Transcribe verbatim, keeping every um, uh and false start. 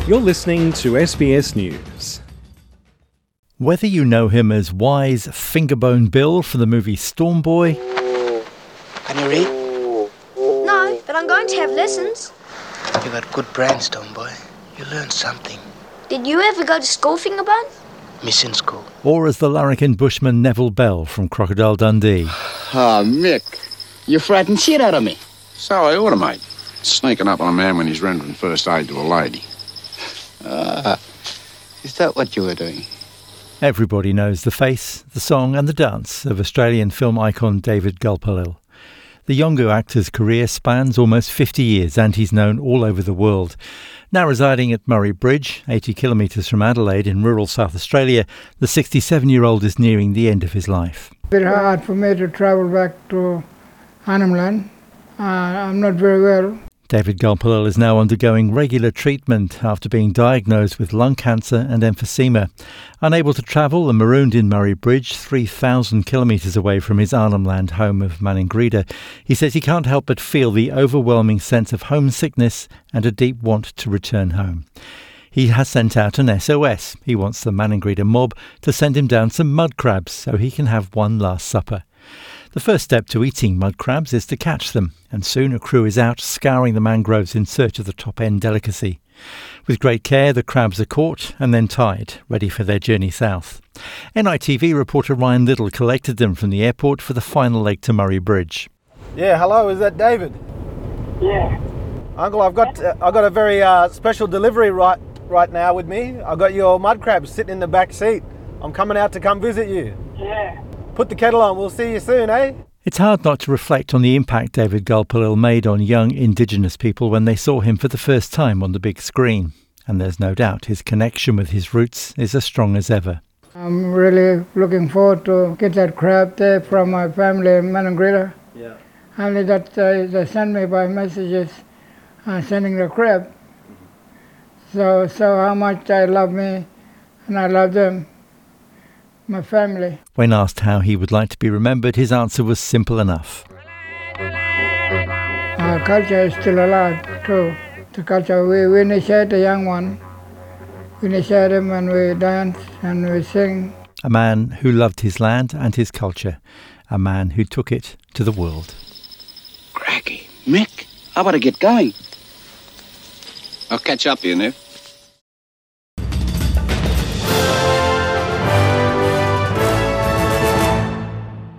You're listening to S B S News. Whether you know him as wise Fingerbone Bill from the movie Stormboy... Can you read? No, but I'm going to have lessons. You got good brain, Stormboy. You learned something. Did you ever go to school, Fingerbone? Mission school. Or as the larrikin bushman Neville Bell from Crocodile Dundee. Ah, oh, Mick, you frightened shit out of me. So I ought to, mate. Sneaking up on a man when he's rendering first aid to a lady. Ah, is that what you were doing? Everybody knows the face, the song and the dance of Australian film icon David Gulpilil. The Yolngu actor's career spans almost fifty years and he's known all over the world. Now residing at Murray Bridge, eighty kilometres from Adelaide in rural South Australia, the sixty-seven-year-old is nearing the end of his life. It's a bit hard for me to travel back to Arnhem Land. Uh, I'm not very well. David Gulpilil is now undergoing regular treatment after being diagnosed with lung cancer and emphysema. Unable to travel and marooned in Murray Bridge, three thousand kilometres away from his Arnhem Land home of Maningrida, he says he can't help but feel the overwhelming sense of homesickness and a deep want to return home. He has sent out an S O S. He wants the Maningrida mob to send him down some mud crabs so he can have one last supper. The first step to eating mud crabs is to catch them, and soon a crew is out scouring the mangroves in search of the top-end delicacy. With great care, the crabs are caught and then tied, ready for their journey south. N I T V reporter Ryan Little collected them from the airport for the final leg to Murray Bridge. Yeah, hello, is that David? Yeah. Uncle, I've got uh, I've got a very uh, special delivery right right now with me. I've got your mud crabs sitting in the back seat. I'm coming out to come visit you. Yeah. Put the kettle on, we'll see you soon, eh? It's hard not to reflect on the impact David Gulpilil made on young Indigenous people when they saw him for the first time on the big screen. And there's no doubt his connection with his roots is as strong as ever. I'm really looking forward to get that crab there from my family in Maningrida. Yeah. Only that uh, they send me by messages uh, sending the crab. So, so how much they love me and I love them. My family. When asked how he would like to be remembered, his answer was simple enough. Our culture is still alive too. The culture, we, we initiate the young one. We initiate them and we dance and we sing. A man who loved his land and his culture. A man who took it to the world. Cracky. Mick, how about I get going? I'll catch up to you, Nev.